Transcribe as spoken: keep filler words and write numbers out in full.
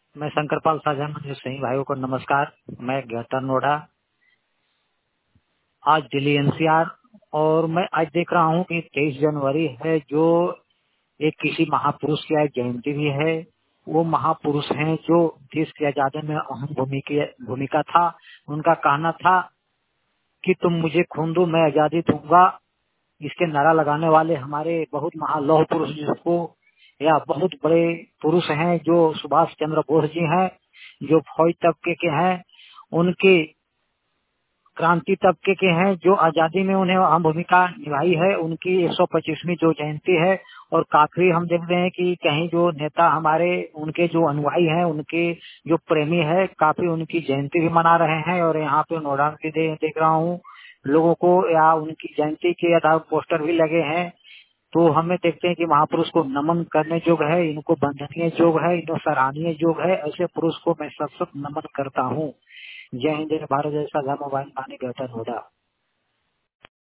मैं शंकरपाल साझा मंदिर सही भाइयों को नमस्कार। मैं गहता नोडा, आज दिल्ली एनसीआर, और मैं आज देख रहा हूँ कि तेईस जनवरी है, जो एक किसी महापुरुष की आज जयंती भी है। वो महापुरुष हैं जो देश की आजादी में अहम भूमिका भूमिका था। उनका कहना था कि तुम मुझे खून दो, मैं आजादी दूंगा। इसके नारा लगाने वाले हमारे बहुत महालौह पुरुष, जिसको या बहुत बड़े पुरुष हैं, जो सुभाष चंद्र बोस जी हैं, जो फौज तबके के हैं, उनके क्रांति तबके के हैं, जो आजादी में उन्हें अहम भूमिका निभाई है। उनकी एक सौ पच्चीसवीं जो जयंती है, और काफी हम देख रहे हैं कि कहीं जो नेता हमारे, उनके जो अनुयायी हैं, उनके जो प्रेमी है, काफी उनकी जयंती भी मना रहे हैं। और यहाँ पे नोएडा में दे, देख रहा हूँ लोगों को, या उनकी जयंती के आधार पोस्टर भी लगे हैं। तो हमें देखते हैं कि महापुरुष को नमन करने योग्य है, इनको वंदनीय योग्य है, इनको सराहनीय योग्य है। ऐसे पुरुष को मैं सब सब नमन करता हूँ। जय हिंद, जय भारत, जय साझा मोबाइल पानी गहता नोएडा।